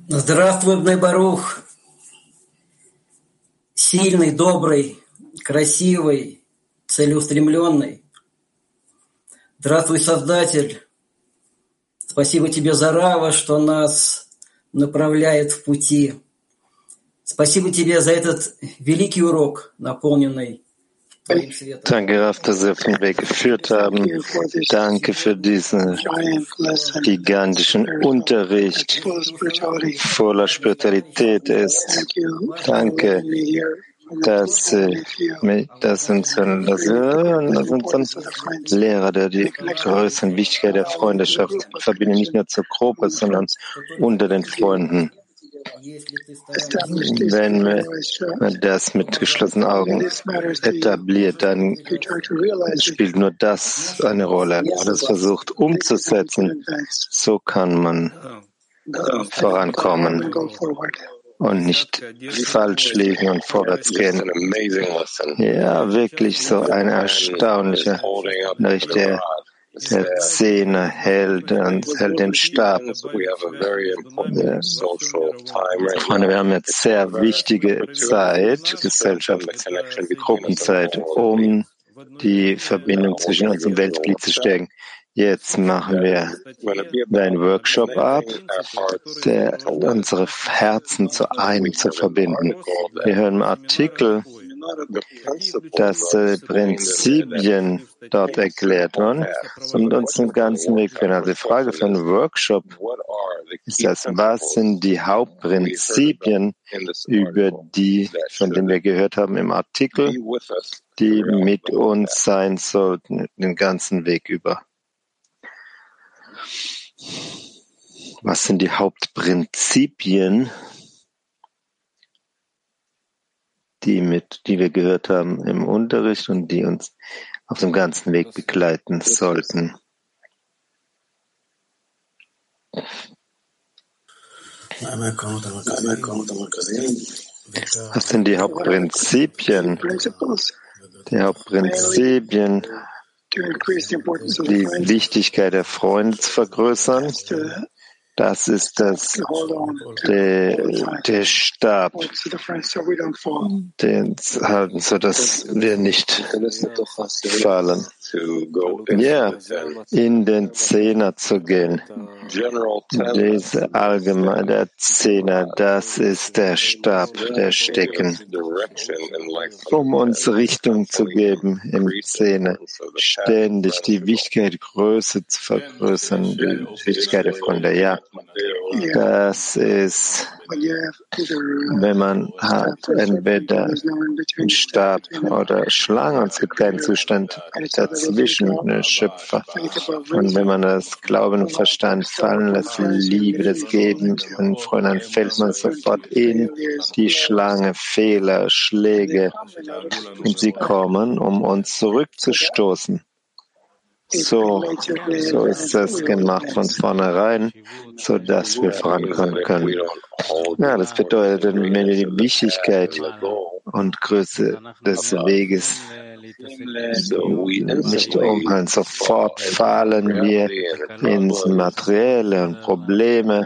Здравствуй, Бней Барух, сильный, добрый, красивый, целеустремленный. Здравствуй, Создатель. Спасибо тебе за Рава, что нас направляет в пути. Спасибо тебе за этот великий урок, наполненный твоим светом. Danke, Rav, dass Sie auf den Weg geführt haben. Danke für diesen gigantischen Unterricht voller Spiritualität ist. Danke, dass uns Lehrer, der die Größe und Wichtigkeit der Freundschaft verbindet, nicht nur zur Gruppe, sondern unter den Freunden. Wenn man das mit geschlossenen Augen etabliert, dann spielt nur das eine Rolle. Wenn man das versucht umzusetzen, so kann man vorankommen und nicht falsch liegen und vorwärts gehen. Ja, wirklich so ein erstaunlicher Unterricht, der Zehner hält den Stab. Freunde, wir haben jetzt sehr wichtige Zeit, Gruppenzeit, um die Verbindung zwischen uns und Weltglied zu stärken. Jetzt machen wir einen Workshop ab, der unsere Herzen zu einem zu verbinden. Wir hören im Artikel, dass Prinzipien dort erklärt werden und uns den ganzen Weg führen. Also die Frage für einen Workshop ist das, was sind die Hauptprinzipien, von denen wir gehört haben im Artikel, die mit uns sein sollten, den ganzen Weg über. Was sind die Hauptprinzipien, die wir gehört haben im Unterricht und die uns auf dem ganzen Weg begleiten sollten? Was sind die Hauptprinzipien? Die Hauptprinzipien, die Wichtigkeit der Freunde zu vergrößern. Das ist der Stab, den halten, sodass wir nicht fallen. Ja, in den Zehner zu gehen. Der Zehner, das ist der Stab, der Stecken, um uns Richtung zu geben im Zehner. Ständig die Wichtigkeit, Größe zu vergrößern, die Wichtigkeit der Freunde. Ja, das ist, wenn man hat entweder einen Stab oder Schlange, und es gibt keinen Zustand dazwischen, eine Schöpfer. Und wenn man das Glauben und Verstand fallen lässt, Liebe, das Geben von Freunden, dann fällt man sofort in die Schlange, Fehler, Schläge, und sie kommen, um uns zurückzustoßen. So ist das gemacht von vornherein, so dass wir vorankommen können. Ja, das bedeutet, wenn wir die Wichtigkeit und Größe des Weges nicht umhalten, sofort fallen wir ins Materielle und Probleme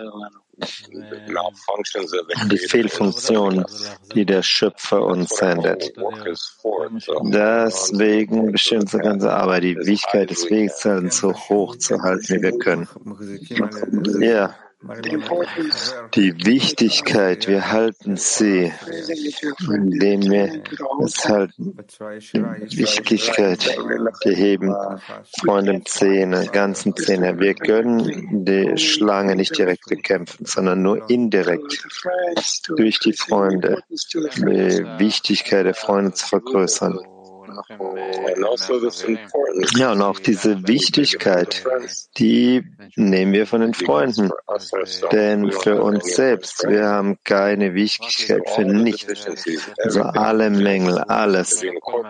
und die Fehlfunktionen, die der Schöpfer uns sendet. Deswegen besteht unsere ganze Arbeit, die Wichtigkeit des Weges so hoch zu halten, wie wir können. Ja. Die Wichtigkeit, wir halten sie, indem wir es halten. Die Wichtigkeit, wir heben Freunde im Zehner, ganzen Zehner. Wir können die Schlange nicht direkt bekämpfen, sondern nur indirekt durch die Freunde, die Wichtigkeit der Freunde zu vergrößern. Ja, und auch diese Wichtigkeit, die nehmen wir von den Freunden. Denn für uns selbst, wir haben keine Wichtigkeit für nichts. Also alle Mängel, alles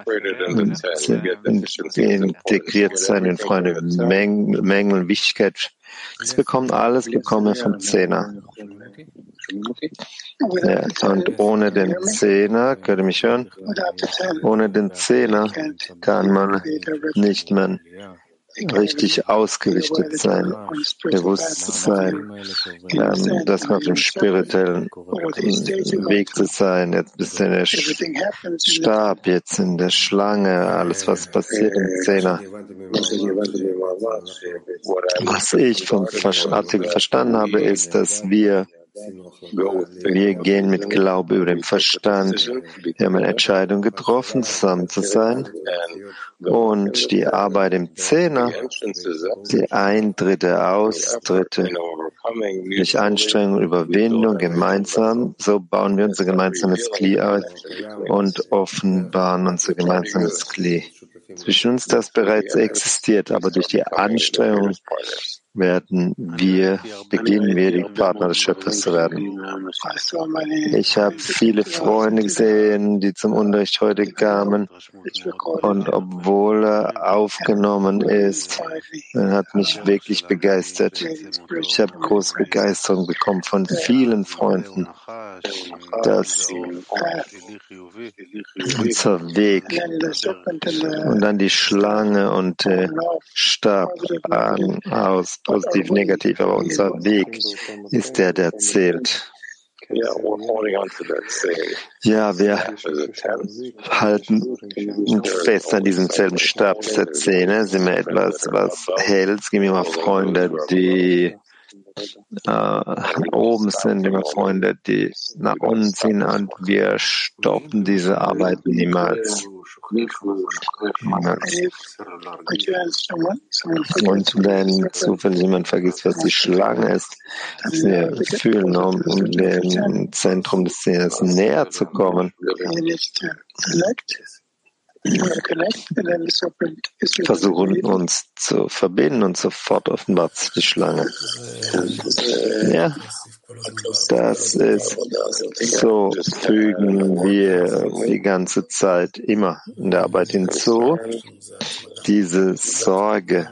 integriert sein in Freunde. Mängel, Wichtigkeit, das bekommen wir vom Zehner. Ja, und ohne den Zehner, könnt ihr mich hören? Ohne den Zehner kann man nicht mehr richtig ausgerichtet sein, Bewusstsein, dass man auf dem spirituellen Weg zu sein. Jetzt bist du in der Stab, jetzt in der Schlange, alles was passiert im Zehner. Was ich vom Artikel verstanden habe, ist, dass wir gehen mit Glaube über den Verstand. Wir haben eine Entscheidung getroffen, zusammen zu sein. Und die Arbeit im Zehner, die Eintritte, Austritte, durch Anstrengung, Überwindung, gemeinsam, so bauen wir unser gemeinsames Kli auf und offenbaren unser gemeinsames Kli. Zwischen uns das bereits existiert, aber durch die Anstrengung beginnen wir, die Partner des Schöpfers zu werden. Ich habe viele Freunde gesehen, die zum Unterricht heute kamen, und obwohl er aufgenommen ist, hat mich wirklich begeistert. Ich habe große Begeisterung bekommen von vielen Freunden, dass unser Weg und dann die Schlange und Stab aus positiv, negativ, aber unser Weg ist der zählt. Ja, wir halten fest an diesem selben Stab der Zähne. Sind wir etwas, was hält? Es gibt immer Freunde, die oben sind, immer Freunde, die nach unten ziehen, und wir stoppen diese Arbeit niemals. Und wenn zufällig jemand vergisst, was die Schlange ist, dass wir fühlen, um dem Zentrum des Sinnes näher zu kommen, versuchen uns zu verbinden, und sofort offenbart sich die Schlange. Ja, das ist so, fügen wir die ganze Zeit immer in der Arbeit hinzu. Diese Sorge,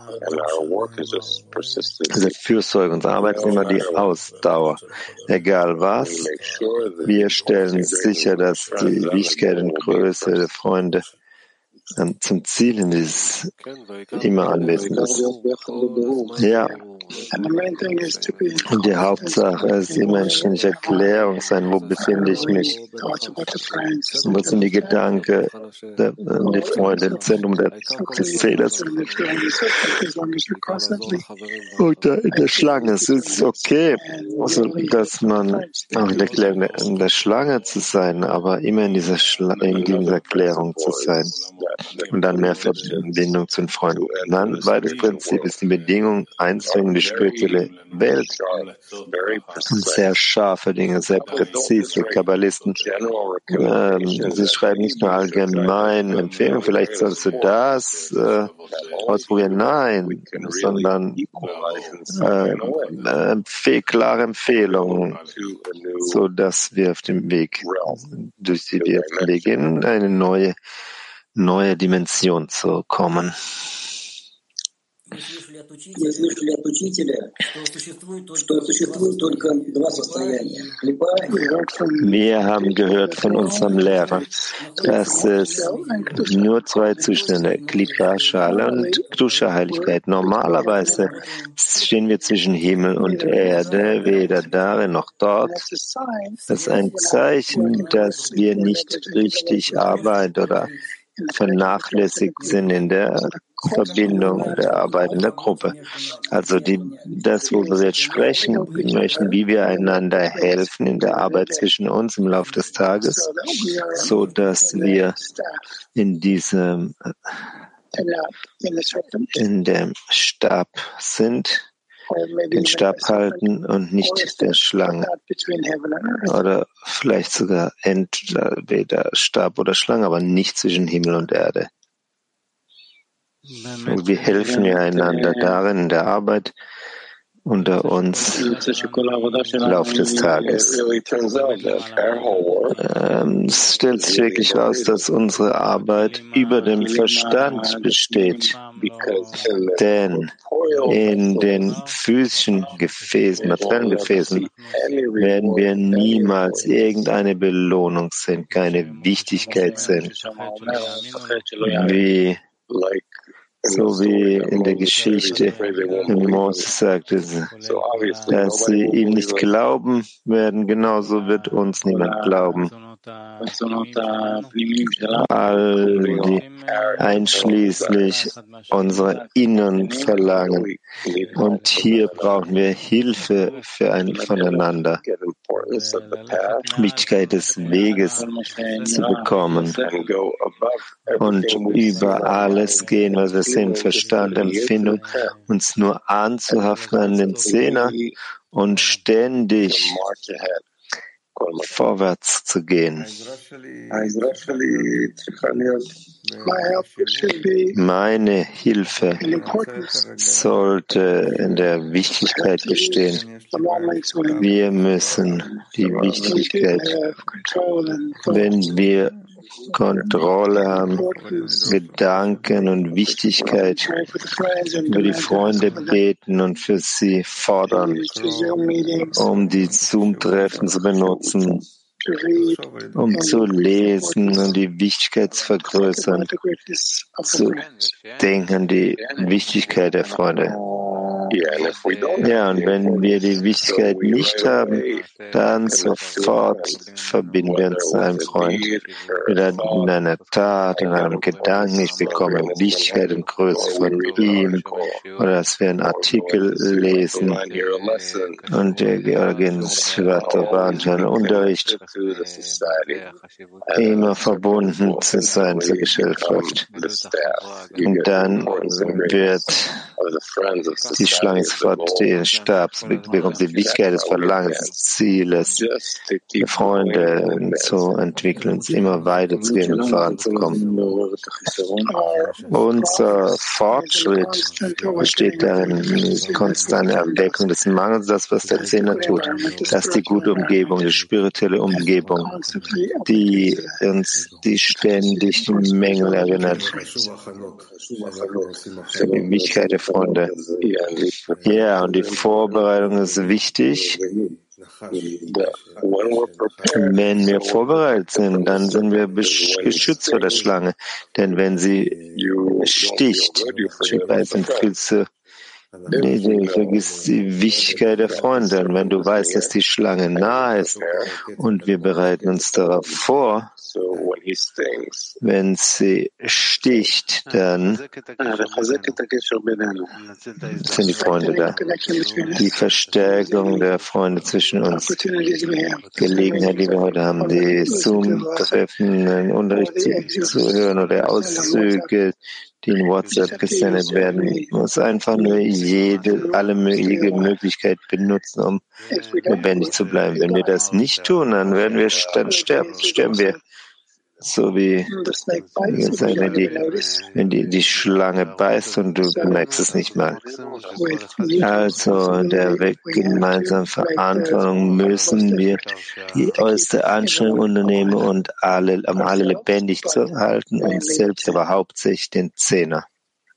diese Fürsorge, unsere Arbeit ist immer die Ausdauer. Egal was, wir stellen sicher, dass die Wichtigkeit und Größe der Freunde zum Ziel in dieses immer anwesend ist. Ja. Und die Hauptsache ist immer eine ständige Erklärung sein, wo befinde ich mich? Was sind die Gedanken, die Freunde im Zentrum des Zählers? Und in der Schlange, es ist okay, also, dass man auch in der Schlange zu sein, aber immer in dieser Erklärung zu sein. Und dann mehr Verbindung zu den Freunden. Dann, zweites Prinzip ist die Bedingung, Einzwingen in die spirituelle Welt. Und sehr scharfe Dinge, sehr präzise. Kabbalisten, sie schreiben nicht nur allgemein Empfehlungen, vielleicht sollst du das ausprobieren. Nein, sondern klare Empfehlungen, so dass wir auf dem Weg, durch die wir auf dem Weg in eine neue Dimension zu kommen. Wir haben gehört von unserem Lehrer, dass es nur zwei Zustände, Klippa, Schale und Kedusha, Heiligkeit. Normalerweise stehen wir zwischen Himmel und Erde, weder darin noch dort. Das ist ein Zeichen, dass wir nicht richtig arbeiten oder vernachlässigt sind in der Verbindung der Arbeit in der Gruppe. Also das, worüber wir jetzt sprechen möchten, wie wir einander helfen in der Arbeit zwischen uns im Laufe des Tages, so dass wir in dem Stab sind, den Stab halten und nicht der Schlange. Oder vielleicht sogar entweder Stab oder Schlange, aber nicht zwischen Himmel und Erde. Und wir helfen ja einander darin in der Arbeit unter uns im Laufe des Tages. Es stellt sich wirklich heraus, dass unsere Arbeit über dem Verstand besteht. Denn in den physischen Gefäßen, materiellen Gefäßen, werden wir niemals irgendeine Belohnung sehen, keine Wichtigkeit sehen, wie so wie in der Geschichte, wenn Moses sagte, dass sie ihm nicht glauben werden, genauso wird uns niemand glauben. All die einschließlich unserer inneren Verlangen. Und hier brauchen wir Hilfe voneinander. Wichtigkeit des Weges zu bekommen und über alles gehen, was wir sehen, Verstand, Empfindung, uns nur anzuhaften an den Zehner und ständig vorwärts zu gehen. Meine Hilfe sollte in der Wichtigkeit bestehen. Wir müssen die Wichtigkeit, wenn wir Kontrolle haben, Gedanken und Wichtigkeit, über die Freunde beten und für sie fordern, um die Zoom-Treffen zu benutzen, um zu lesen und die Wichtigkeit zu vergrößern, zu denken an die Wichtigkeit der Freunde. Ja, und wenn wir die Wichtigkeit nicht haben, dann sofort verbinden wir uns zu einem Freund mit einer Tat, in einem Gedanken. Ich bekomme Wichtigkeit und Größe von ihm, oder dass wir einen Artikel lesen und wir gehen ins einen Unterricht, immer verbunden zu sein zur Gesellschaft. Und dann wird die Schlange sofort den Stab, bekommt die Wichtigkeit des Verlangens, des Zieles, die Freunde zu entwickeln, immer weiterzugehen und voranzukommen. Unser Fortschritt besteht darin, die konstante Erweckung des Mangels, das, was der Zehner tut. Das ist die gute Umgebung, die spirituelle Umgebung, die uns die ständig die Mängel erinnert. Die Wichtigkeit der Freunde. Ja, und die Vorbereitung ist wichtig. Wenn wir vorbereitet sind, dann sind wir geschützt vor der Schlange. Denn wenn sie sticht, dann fühlst du, vergiss die Wichtigkeit der Freunde. Und wenn du weißt, dass die Schlange nahe ist und wir bereiten uns darauf vor, wenn sie sticht, dann sind die Freunde da. Die Verstärkung der Freunde zwischen uns. Gelegenheit, die wir heute haben, die Zoom-Treffen, den Unterricht zu hören oder Auszüge, die in WhatsApp gesendet werden, muss einfach nur alle Möglichkeit benutzen, um lebendig zu bleiben. Wenn wir das nicht tun, dann sterben wir. So wie wenn die Schlange beißt und du merkst es nicht mal. Also der Weg gemeinsam Verantwortung müssen wir die äußerste Anstrengung unternehmen und um alle lebendig zu halten, uns selbst, aber hauptsächlich den Zehner.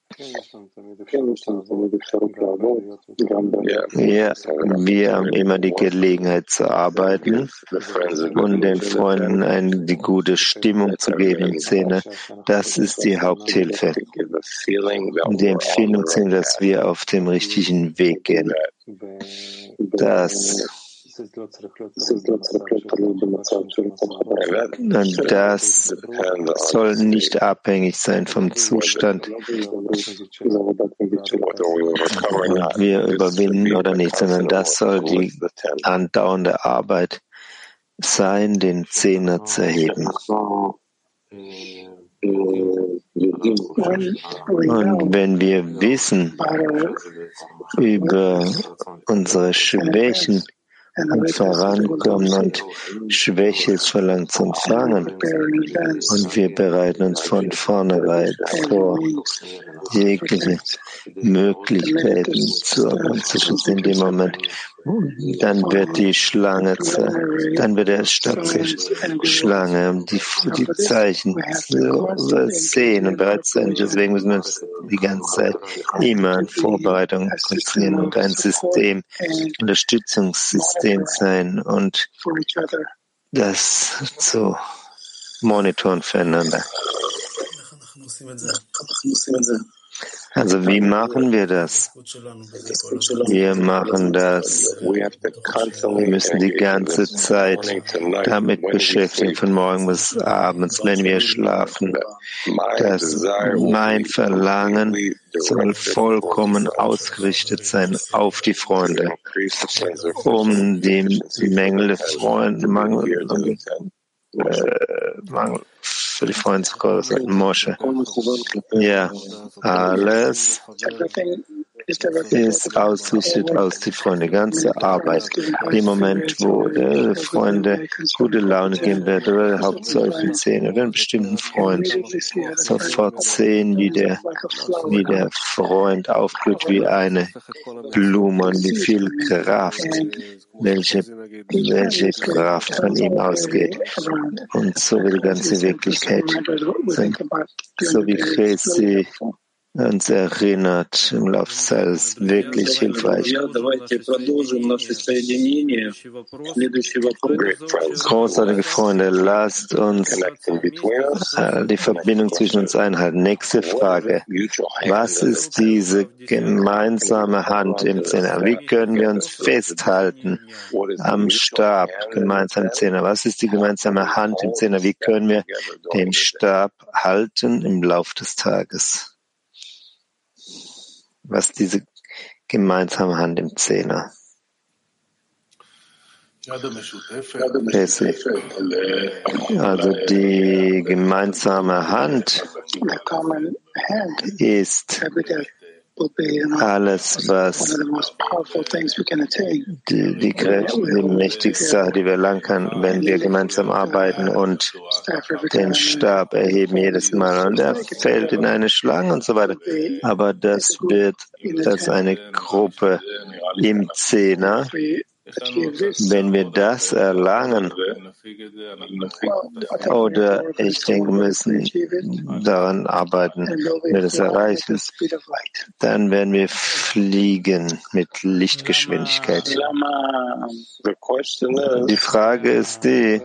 Ja, wir haben immer die Gelegenheit zu arbeiten und den Freunden die gute Stimmung zu geben im Zehner. Das ist die Haupthilfe. Und die Empfindung sind, dass wir auf dem richtigen Weg gehen. Das soll nicht abhängig sein vom Zustand, ob wir überwinden oder nicht, sondern das soll die andauernde Arbeit sein, den Zehner zu erheben. Und wenn wir wissen über unsere Schwächen und vorankommen und Schwäche verlangt zu empfangen. Und wir bereiten uns von vornherein vor, jegliche Möglichkeiten zu schützen in dem Moment. Dann wird die Schlange, dann wird der Stab Schlange, die Zeichen sehen und bereit sein. Deswegen müssen wir uns die ganze Zeit immer an Vorbereitung konzentrieren und ein Unterstützungssystem sein und das zu monitoren füreinander. Also wie machen wir das? Wir machen das. Wir müssen die ganze Zeit damit beschäftigen, von morgen bis abends, wenn wir schlafen. dass mein Verlangen soll vollkommen ausgerichtet sein auf die Freunde, um die Mängel der Freunde, Mangel für die Freunde zu verursachen. Moshe. Ja, alles ist ausgerichtet aus die Freunde, ganze Arbeit. Im Moment, wo Freunde gute Laune geben werden, oder hauptsächlich sehen, oder einen bestimmten Freund, sofort sehen, wie der Freund aufblüht wie eine Blume und wie viel Kraft, welche Kraft von ihm ausgeht. Und so wie die ganze Wirklichkeit, so wie Chesi uns erinnert im Laufe des Tages, wirklich hilfreich. Großartige Freunde, lasst uns die Verbindung zwischen uns einhalten. Nächste Frage. Was ist diese gemeinsame Hand im Zehner? Wie können wir uns festhalten am Stab, gemeinsam im Zehner? Was ist die gemeinsame Hand im Zehner? Wie können wir den Stab halten im Laufe des Tages? Was diese gemeinsame Hand im Zehner? Also die gemeinsame Hand ist alles, was die Kräfte, die mächtigste Sache, die wir erlangen können, wenn wir gemeinsam arbeiten und den Stab erheben jedes Mal. Und er fällt in eine Schlange und so weiter. Aber das wird als eine Gruppe im Zehner. Wenn wir das erlangen, oder ich denke, wir müssen daran arbeiten, wenn wir das erreichen, dann werden wir fliegen mit Lichtgeschwindigkeit. Die Frage ist die,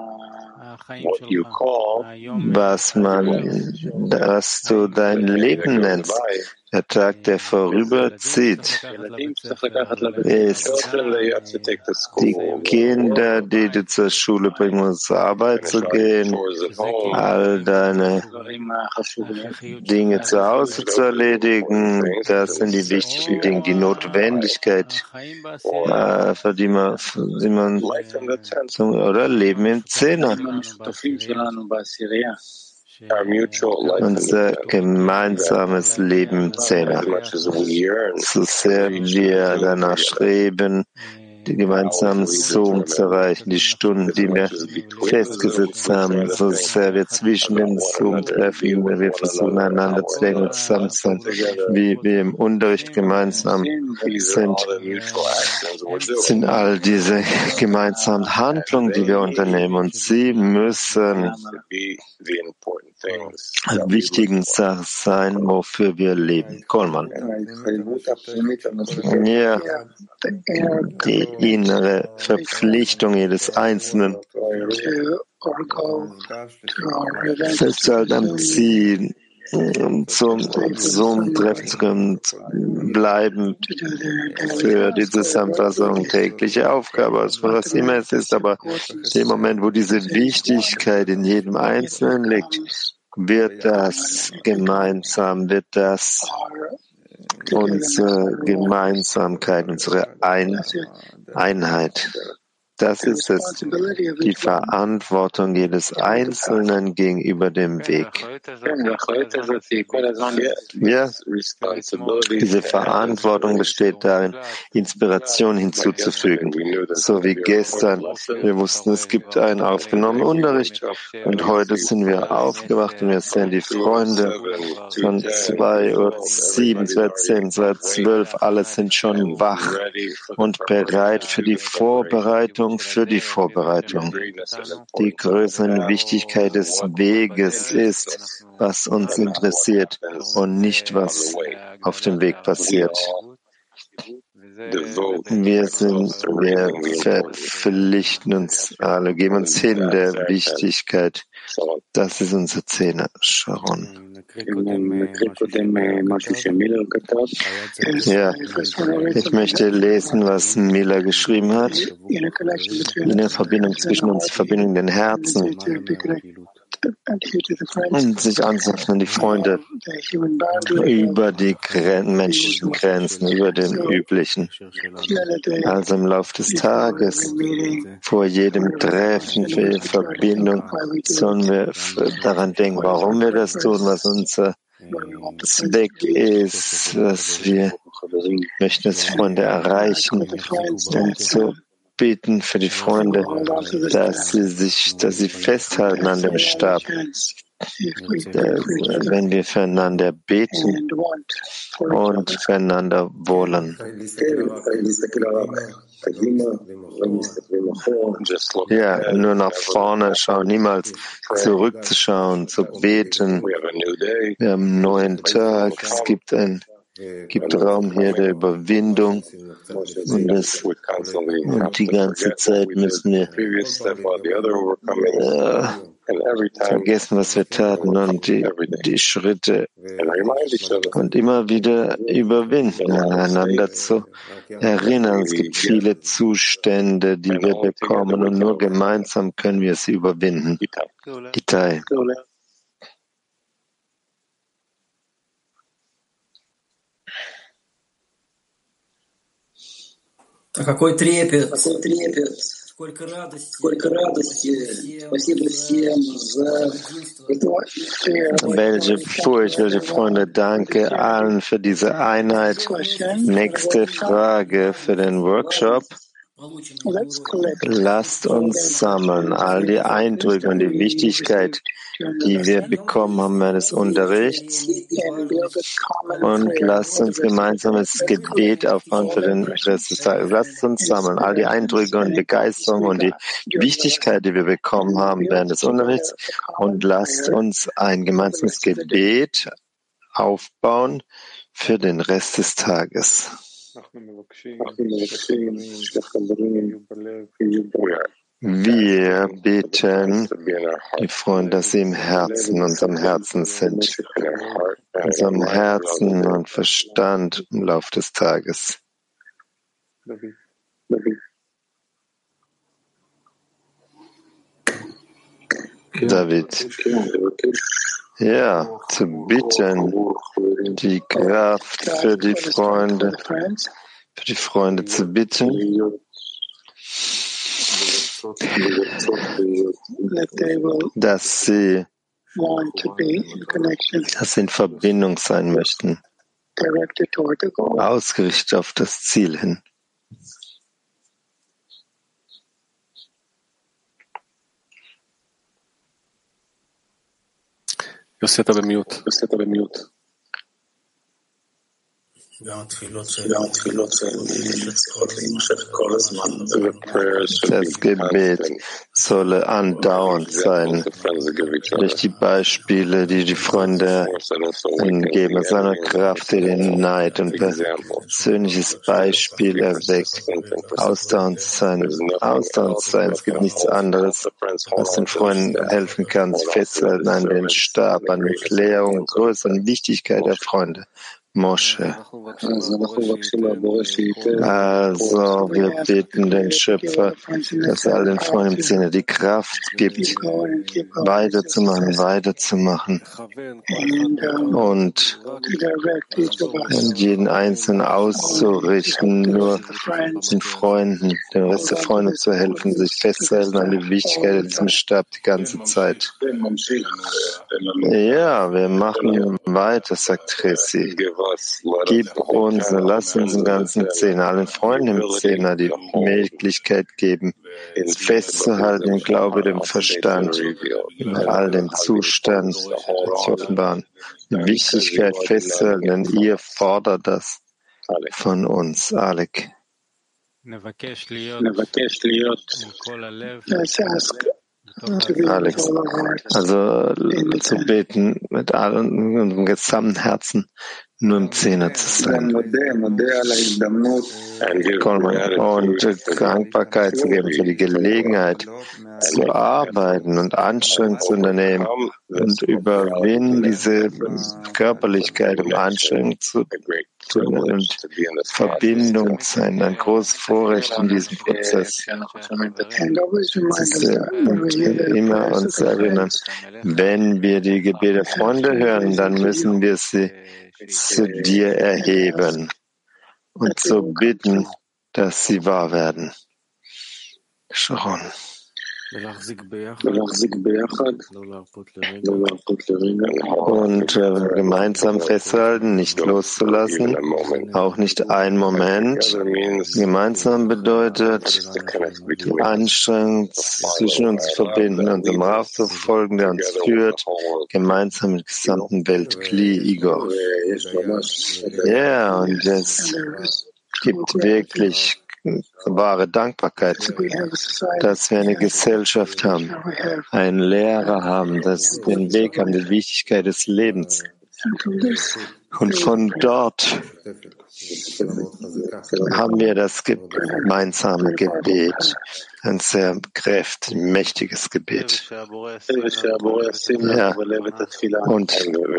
was du dein Leben nennst. Der Tag, der vorüberzieht, ist die Kinder, die du zur Schule bringen musst, zur Arbeit zu gehen, all deine Dinge zu Hause zu erledigen. Das sind die wichtigen Dinge, die Notwendigkeit, für die man oder Leben im Zehner. Unser gemeinsames Leben im Zehner. So sehr wir danach streben, die gemeinsamen Zoom zu erreichen, die Stunden, die wir festgesetzt haben, so sehr wir zwischen den Zoom-Treffen, wenn wir versuchen, einander zu denken und zusammen zu sein, wie wir im Unterricht gemeinsam sind all diese gemeinsamen Handlungen, die wir unternehmen, und sie müssen wichtigen Sachen sein, wofür wir leben. Coleman. Ja, die innere Verpflichtung jedes Einzelnen festzuhalten am Ziel, zum Treffen zu können, bleiben für die Zusammenfassung tägliche Aufgabe, also was immer es ist, aber im Moment, wo diese Wichtigkeit in jedem Einzelnen liegt, wird das unsere Gemeinsamkeit, unsere Einheit. Das ist es, die Verantwortung jedes Einzelnen gegenüber dem Weg. Ja, diese Verantwortung besteht darin, Inspiration hinzuzufügen. So wie gestern. Wir wussten, es gibt einen aufgenommenen Unterricht und heute sind wir aufgewacht und wir sehen die Freunde von 2:07, 2:10, 2:12, alle sind schon wach und bereit für die Vorbereitung. Die größere Wichtigkeit des Weges ist, was uns interessiert und nicht, was auf dem Weg passiert. Wir verpflichten uns alle, geben uns hin der Wichtigkeit. Das ist unser Zehner, Sharon. Ja, ich möchte lesen, was Miller geschrieben hat. In der Verbindung zwischen uns, Verbindung in den Herzen und sich anzuöffnen, die Freunde über die menschlichen Grenzen, über den üblichen. Also im Laufe des Tages, vor jedem Treffen, für jede Verbindung, sollen wir daran denken, warum wir das tun, was unser Zweck ist, was wir möchten, dass Freunde erreichen, um zu beten für die Freunde, dass sie festhalten an dem Stab, wenn wir füreinander beten und füreinander wollen. Ja, nur nach vorne schauen, niemals zurückzuschauen, zu beten. Wir haben einen neuen Tag, es gibt Raum hier der Überwindung und die ganze Zeit müssen wir vergessen, was wir taten und die Schritte und immer wieder überwinden, einander zu erinnern. Es gibt viele Zustände, die wir bekommen und nur gemeinsam können wir sie überwinden. Itai. Какой трепет, сколько радости, спасибо всем за welche Furcht, welche Freunde, danke allen für diese Einheit. Nächste Frage für den Workshop. Lasst uns sammeln all die Eindrücke und die Wichtigkeit, die wir bekommen haben während des Unterrichts, und lasst uns gemeinsames Gebet aufbauen für den Rest des Tages. Lasst uns sammeln all die Eindrücke und Begeisterung und die Wichtigkeit, die wir bekommen haben während des Unterrichts, und lasst uns ein gemeinsames Gebet aufbauen für den Rest des Tages. Wir beten die Freunde, dass sie im Herzen, unserem Herzen sind, unserem Herzen und Verstand im Laufe des Tages. David. Ja, zu bitten, die Kraft für die Freunde zu bitten, dass sie in Verbindung sein möchten, ausgerichtet auf das Ziel hin. יוסי, אתה במיוט. Das Gebet solle andauernd sein, durch die Beispiele, die die Freunde geben, seiner Kraft, die den Neid und persönliches Beispiel erweckt, ausdauernd sein. Es gibt nichts anderes, was den Freunden helfen kann, sich festzuhalten an den Stab, an der Klärung, Größe und Wichtigkeit der Freunde. Moshe. Also, wir beten den Schöpfer, dass er all den Freunden im Sinne die Kraft gibt, weiterzumachen und jeden Einzelnen auszurichten, nur den Freunden, den Rest der Freunde zu helfen, sich festzuhalten an die Wichtigkeit zum Stab die ganze Zeit. Ja, wir machen weiter, sagt Tracy. Lass uns den ganzen Zehner, allen Freunden im Zehner die Möglichkeit geben, es festzuhalten im Glaube, dem Verstand, in all dem Zustand zu offenbaren. Die Wichtigkeit festzuhalten, denn ihr fordert das von uns, Alec. Alex, also zu beten mit allem unserem gesamten Herzen, nur im Zehner zu sein. Und Dankbarkeit zu geben für die Gelegenheit zu arbeiten und Anstrengung zu unternehmen und überwinden diese Körperlichkeit, um Anstrengung zu tun und Verbindung zu sein. Ein großes Vorrecht in diesem Prozess. Und immer uns erinnern, wenn wir die Gebete der Freunde hören, dann müssen wir sie zu dir erheben und so bitten, dass sie wahr werden. Sharon. Und gemeinsam festhalten, nicht loszulassen, auch nicht einen Moment. Gemeinsam bedeutet, die Anstrengung zwischen uns zu verbinden, unserem Rav zu folgen, der uns führt, gemeinsam mit der gesamten Welt, Kli, Igor. Ja, und es gibt wirklich wahre Dankbarkeit, dass wir eine Gesellschaft haben, einen Lehrer haben, dass wir den Weg haben, die Wichtigkeit des Lebens. Und von dort haben wir das gemeinsame Gebet, ein sehr kräftiges, mächtiges Gebet. Ja. Und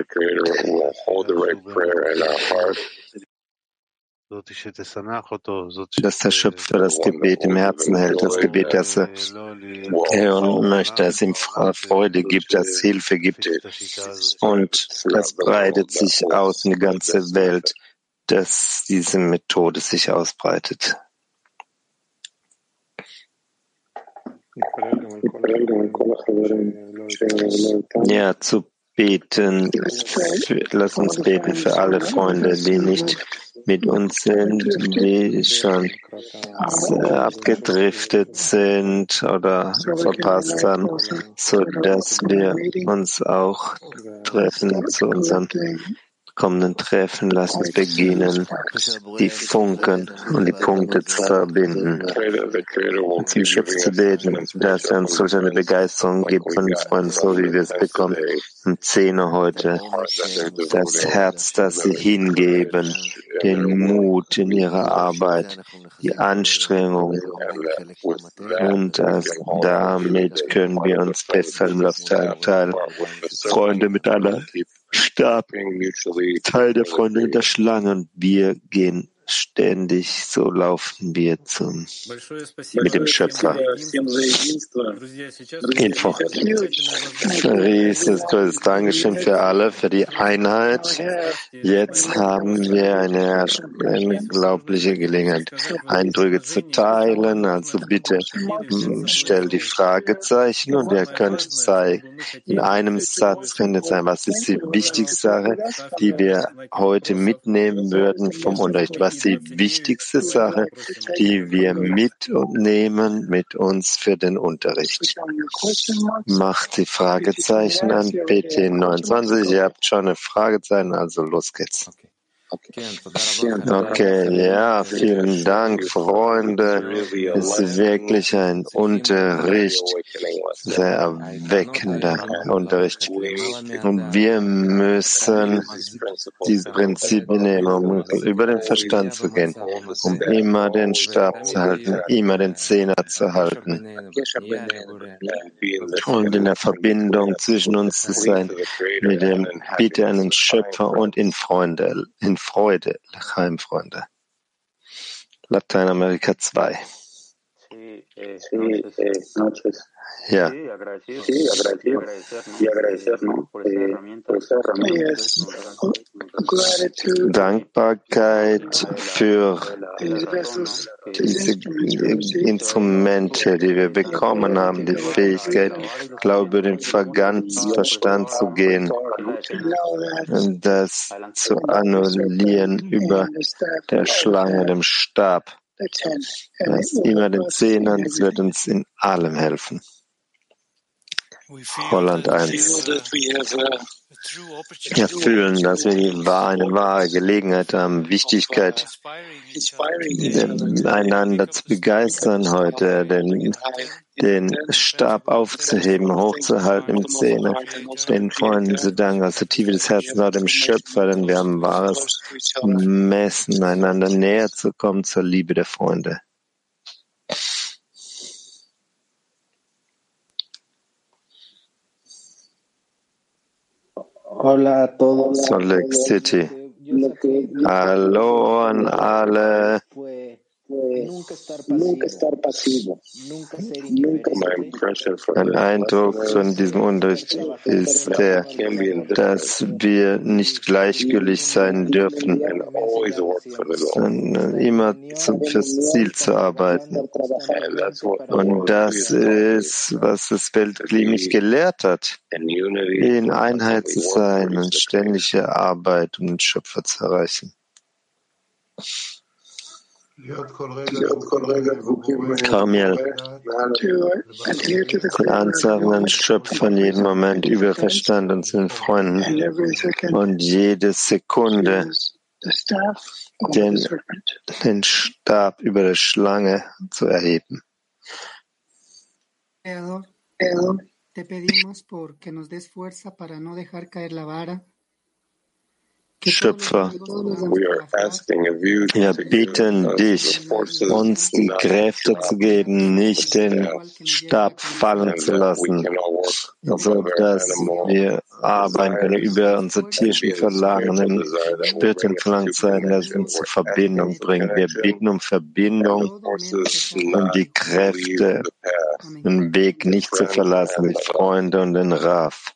dass der Schöpfer das Gebet im Herzen hält, das Gebet, das er hören möchte, das ihm Freude gibt, das Hilfe gibt. Und das breitet sich aus in die ganze Welt, dass diese Methode sich ausbreitet. Ja, zu beten, lass uns beten für alle Freunde, die nicht mit uns sind, die schon abgedriftet sind oder verpasst haben, so dass wir uns auch treffen zu unseren kommenden Treffen. Lass uns beginnen, die Funken und die Punkte zu verbinden und zum Schöpfer zu beten, dass er uns solch eine Begeisterung gibt von den Freunden, so wie wir es bekommen. Um 10 Uhr heute, das Herz, das sie hingeben, den Mut in ihrer Arbeit, die Anstrengung. Und damit können wir uns festhalten auf Teil. Freunde miteinander. Stab, Teil der Freunde in der Schlange, und wir gehen ständig, so laufen wir mit dem Schöpfer. Info. Riesiges Dankeschön für alle, für die Einheit. Jetzt haben wir eine unglaubliche Gelegenheit, Eindrücke zu teilen. Also bitte stellt die Fragezeichen und ihr könnt zeigen. In einem Satz könnt ihr sagen, was ist die wichtigste Sache, die wir heute mitnehmen würden vom Unterricht? Was ist die wichtigste Sache, die wir mitnehmen mit uns für den Unterricht? Macht die Fragezeichen an PT 29. Ihr habt schon ein Fragezeichen, also los geht's. Okay, ja, vielen Dank, Freunde. Es ist wirklich ein Unterricht, sehr erweckender Unterricht. Und wir müssen diese Prinzipien nehmen, um über den Verstand zu gehen, um immer den Stab zu halten, immer den Zehner zu halten und in der Verbindung zwischen uns zu sein, mit dem Bitte an den Schöpfer und in Freude, L'chaim, Freunde. Lateinamerika 2. Ja. Dankbarkeit für diese Instrumente, die wir bekommen haben, die Fähigkeit, Glaube über den Verstand zu gehen und das zu annullieren über der Schlange, dem Stab. Das immer den Zehnern, das wird uns in allem helfen. Holland 1. Wir fühlen, dass wir eine wahre Gelegenheit haben, Wichtigkeit, einander zu begeistern heute, den Stab aufzuheben, hochzuhalten im Zehner, den Freunden zu danken, aus der Tiefe des Herzens auch dem Schöpfer, denn wir haben wahres Messen, einander näher zu kommen zur Liebe der Freunde. Salt Lake City. Hallo an alle. Mein Eindruck von diesem Unterricht ist der, dass wir nicht gleichgültig sein dürfen, sondern immer fürs Ziel zu arbeiten. Und das ist, was das Weltklima mich gelehrt hat, in Einheit zu sein und ständige Arbeit, um den Schöpfer zu erreichen. Carmel, die Ansagen an Schöpfer in jedem Moment über Verstand und zu den Freunden und jede Sekunde den Stab über der Schlange zu erheben. Te pedimos porque nos des fuerza para no dejar caer la vara. Schöpfer, wir bitten dich, uns die Kräfte zu geben, nicht den Stab fallen zu lassen, sodass wir arbeiten können über unsere tierischen Verlangen, spirituellen Verlangen sein, das uns zur Verbindung bringt. Wir bitten um Verbindung und die Kräfte, den Weg nicht zu verlassen, die Freunde und den Raf.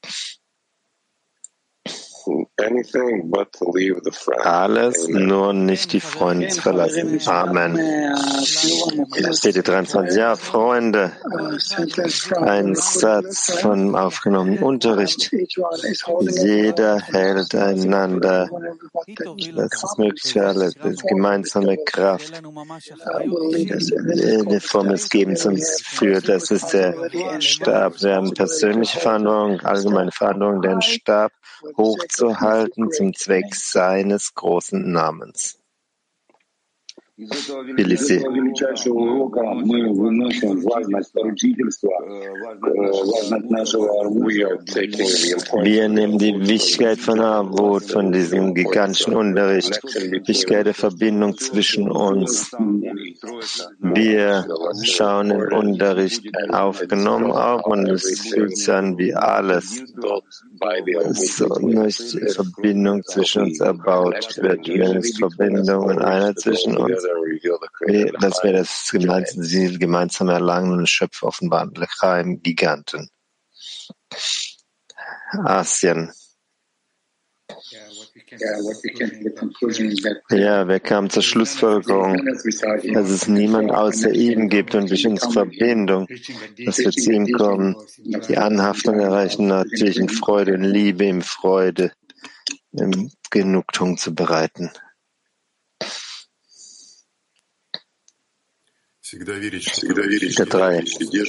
Alles, nur nicht die Freunde zu verlassen. Amen. Bitte 23. Ja, Freunde, ein Satz von aufgenommenem Unterricht. Jeder hält einander. Das ist möglich für alle. Das ist gemeinsame Kraft. Die Form des Gebens uns führt. Das ist der Stab. Wir haben persönliche Verantwortung, allgemeine Verantwortung, den Stab hochzuhalten zum Zweck seines großen Namens. Wir nehmen die Wichtigkeit von Armut, von diesem gigantischen Unterricht, Wichtigkeit der Verbindung zwischen uns. Wir schauen den Unterricht aufgenommen auf und es fühlt sich an wie alles. So nicht die Verbindung zwischen uns erbaut wird, wenn es Verbindung und Einheit zwischen uns, dass wir das gemeinsame Ziel gemeinsam erlangen und den Schöpfer offenbaren, Lechaim, Giganten. Asien. Ja, wir kamen zur Schlussfolgerung, dass es niemand außer ihm gibt und durch unsere Verbindung, dass wir zu ihm kommen, die Anhaftung erreichen, natürlich in Freude, in Liebe, in Freude, in Genugtuung zu bereiten. Der 3.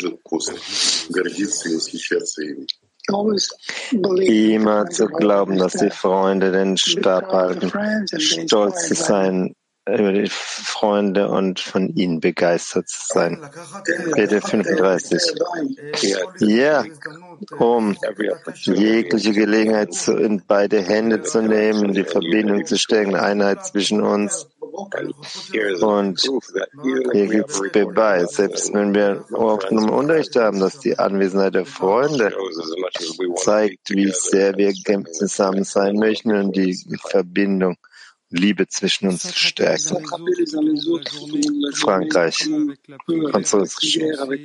Immer zu glauben, dass die Freunde den Stab halten, stolz zu sein über die Freunde und von ihnen begeistert zu sein. Bitte 35. Ja, um jegliche Gelegenheit in beide Hände zu nehmen, die Verbindung zu stärken, Einheit zwischen uns. Und hier gibt es Beweis, selbst wenn wir oft einen Unterricht haben, dass die Anwesenheit der Freunde zeigt, wie sehr wir zusammen sein möchten und die Verbindung, Liebe zwischen uns zu stärken. Frankreich, Französisch.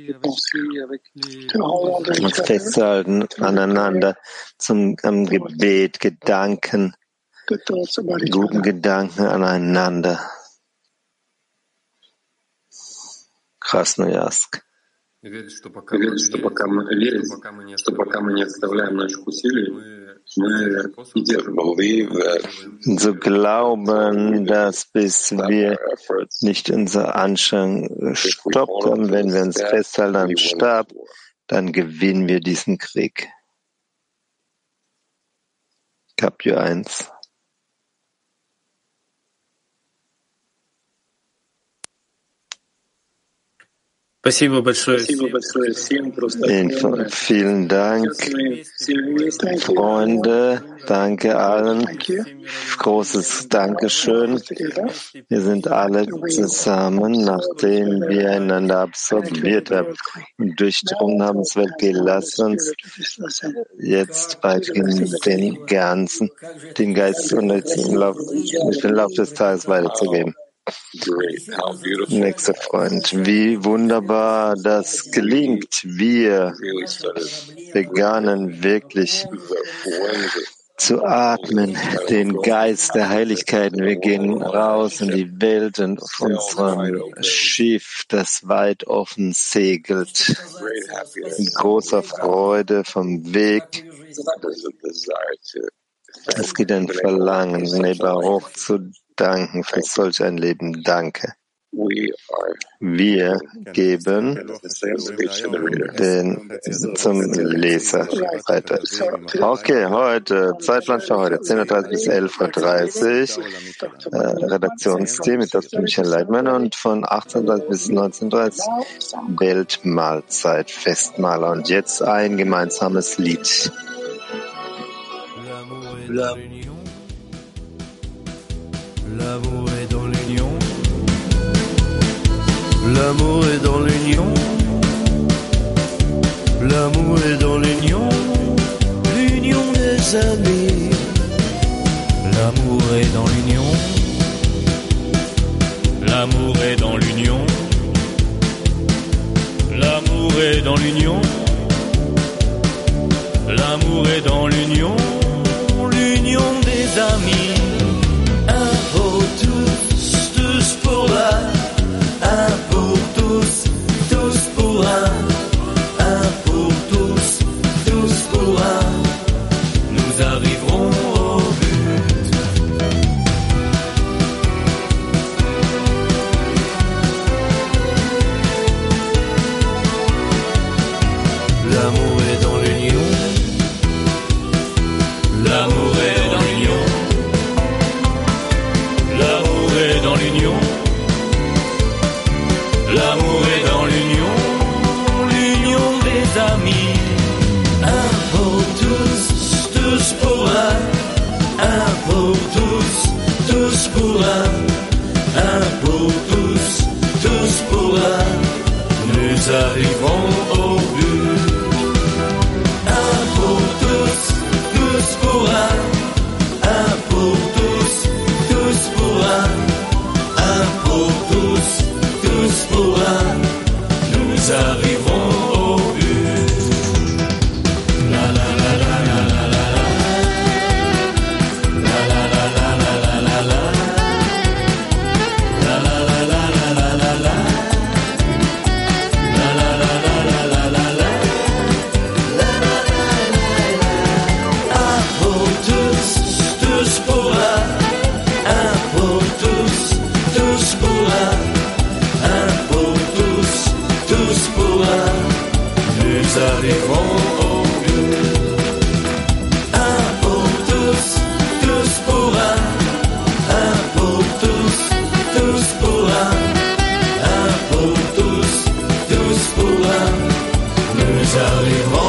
Uns festzuhalten aneinander am Gebet, Gedanken, guten Gedanken aneinander. Krasnojarsk. Zu glauben, dass bis wir nicht unsere Anstrengung stoppt haben, wenn wir uns festhalten am Stab, dann gewinnen wir diesen Krieg. Kapitel 1. Vielen Dank, Freunde. Danke allen. Großes Dankeschön. Wir sind alle zusammen, nachdem wir einander absorbiert haben und durchdrungen haben. Es wird gelassen, uns jetzt weitergehen, den Geist und den Lauf des Tages weiterzugeben. Nächster Freund, wie wunderbar das gelingt. Wir begannen wirklich zu atmen, den Geist der Heiligkeiten. Wir gehen raus in die Welt und auf unserem Schiff, das weit offen segelt. Mit großer Freude vom Weg. Es gibt ein Verlangen, Nebaruch zu danken für solch ein Leben. Danke. Wir geben zum Leser weiter. Okay, heute, Zeitplan für heute, 10:30 bis 11:30 Uhr, Redaktionsteam mit Dr. Michael Leitmann und von 18:30 bis 19:30 Uhr Weltmahlzeit, Festmaler. Und jetzt ein gemeinsames Lied. L'amour est dans l'union. L'amour est dans l'union. L'amour est dans l'union. L'union des amis. L'amour est dans l'union. L'amour est dans l'union. L'amour est dans l'union. L'amour est dans l'union. L'union des amis. Pour tous, tous pour l'un, un pour tous, tous pour un pour tous, tous pour un, nous arriverons au but. L'amour est dans l'union, l'amour est dans l'union. L'amour est dans l'union. L'amour est dans l'union. L'union des amis. Un pour tous, tous pour un. Un pour tous, tous pour un. Un pour tous, tous pour un. Nous arrivons au but. Un pour tous, tous pour un. Un pour tous, tous pour un pour tous, tous pour un, nous arriverons au but. La la la la la la la la, la la la la la la la, la la la la la la la, la la la la la la la, un pour tous, tous pour un pour tous, tous pour un pour tous, tous pour un, nous arriverons au but. Un pour tous, tous pour un pour tous, tous pour un pour tous, tous pour un, nous arriverons